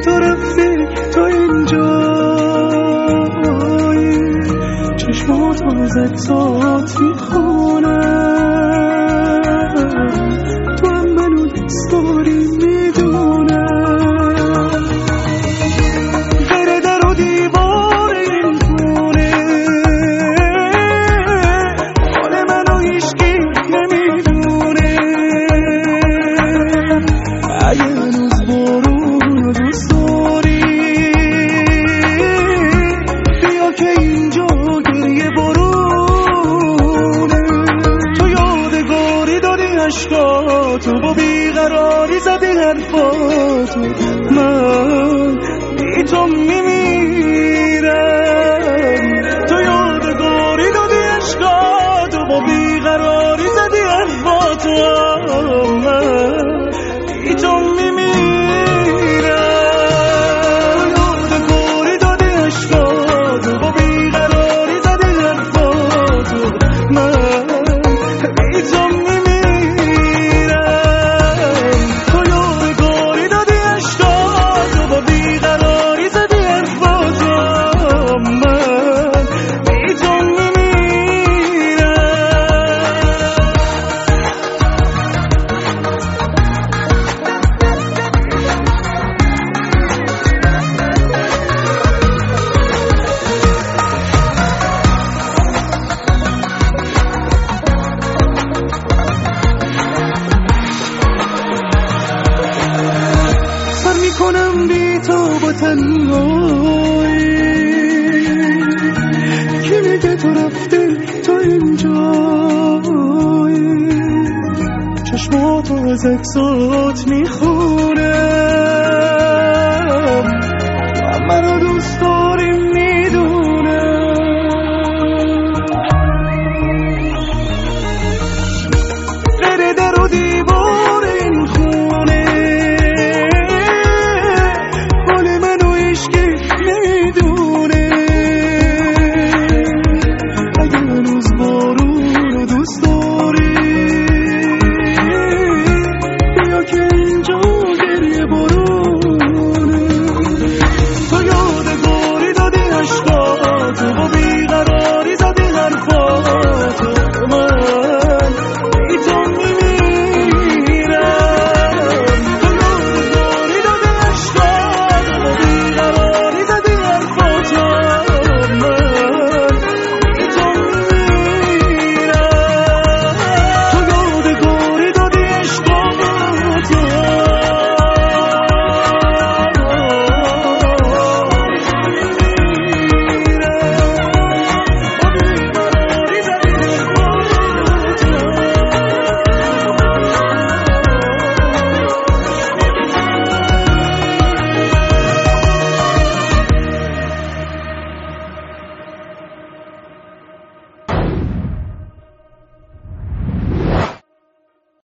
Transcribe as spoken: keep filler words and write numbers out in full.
تو رفتی تو اینجایی، چشمات از اکسات میخونه، تو هم منو دوست داری میدونه. بره در و دیوار این خونه، حال منو هیچکی نمیدونه. اگه هنوز بارون رو دوست داری، بیا که اینجا گریه بارونه. تو یادگاری دادی عشقاتو، با بیقراری زدی حرفاتو، من بی تو میمیرم. تو یادگاری دادی عشقاتو، با بیقراری زدی حرفاتو، من بی تو میمیرم. یادگاری دادی عشقاتو، با بیقراری زدی حرفاتو، من بی تو میمیرم. تو یادگاری دادی عشقاتو، با بیقراری زدی حرفاتو، من بی تو میمیرم. سر میکنم بی تو با تنهایی، کی میگه تو رفتی تو اینجایی، چشماتو از اکسات میخوام.